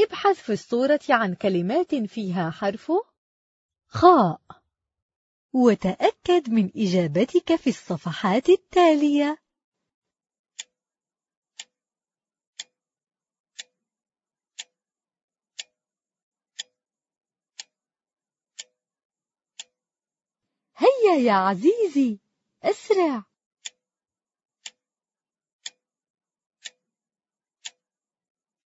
ابحث في الصورة عن كلمات فيها حرف خاء، وتأكد من إجابتك في الصفحات التالية. هيا يا عزيزي، أسرع.